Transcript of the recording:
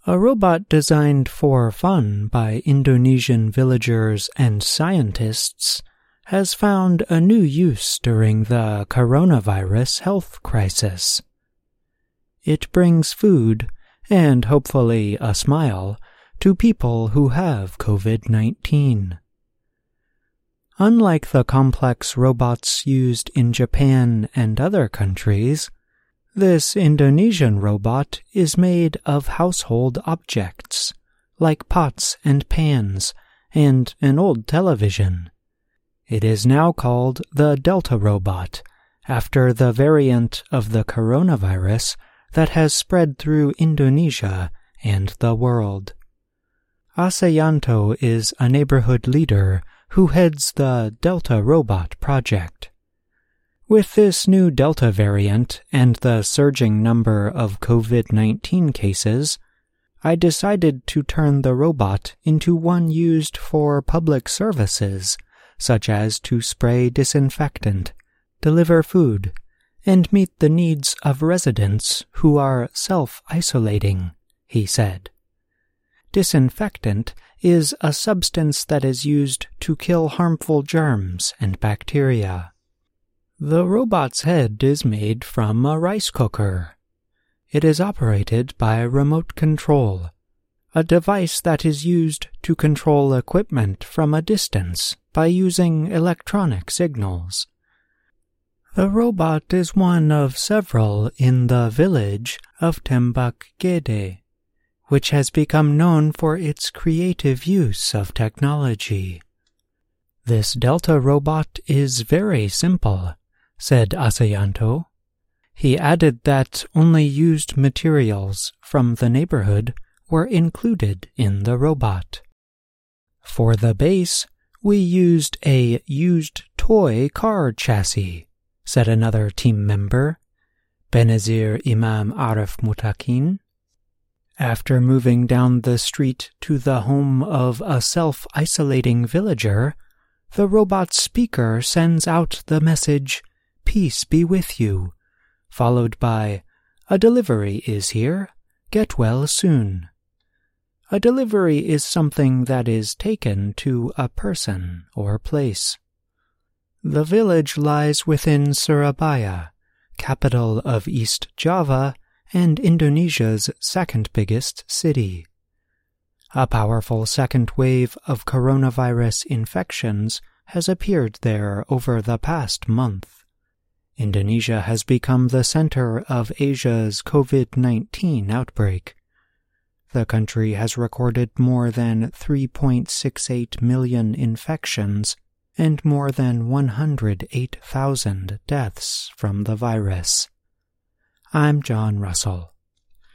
A robot designed for fun by Indonesian villagers and scientists has found a new use during the coronavirus health crisis. It brings food, and hopefully a smile, to people who have COVID-19. Unlike the complex robots used in Japan and other countries, this Indonesian robot is made of household objects, like pots and pans and an old television. It is now called the Delta robot, after the variant of the coronavirus that has spread through Indonesia and the world. Asayanto is a neighborhood leader who heads the Delta Robot project. With this new Delta variant and the surging number of COVID-19 cases, I decided to turn the robot into one used for public services, such as to spray disinfectant, deliver food, and meet the needs of residents who are self-isolating, he said. Disinfectant is a substance that is used to kill harmful germs and bacteria. The robot's head is made from a rice cooker. It is operated by remote control, a device that is used to control equipment from a distance by using electronic signals. The robot is one of several in the village of Tembak Gede, which has become known for its creative use of technology. This Delta robot is very simple, said Asayanto. He added that only used materials from the neighborhood were included in the robot. For the base, we used a used toy car chassis, said another team member, Benazir Imam Arif Mutakin. After moving down the street to the home of a self-isolating villager, the robot's speaker sends out the message, "Peace be with you," followed by, "A delivery is here. Get well soon." A delivery is something that is taken to a person or place. The village lies within Surabaya, capital of East Java and Indonesia's second biggest city. A powerful second wave of coronavirus infections has appeared there over the past month. Indonesia has become the center of Asia's COVID-19 outbreak. The country has recorded more than 3.68 million infections and more than 108,000 deaths from the virus. I'm John Russell.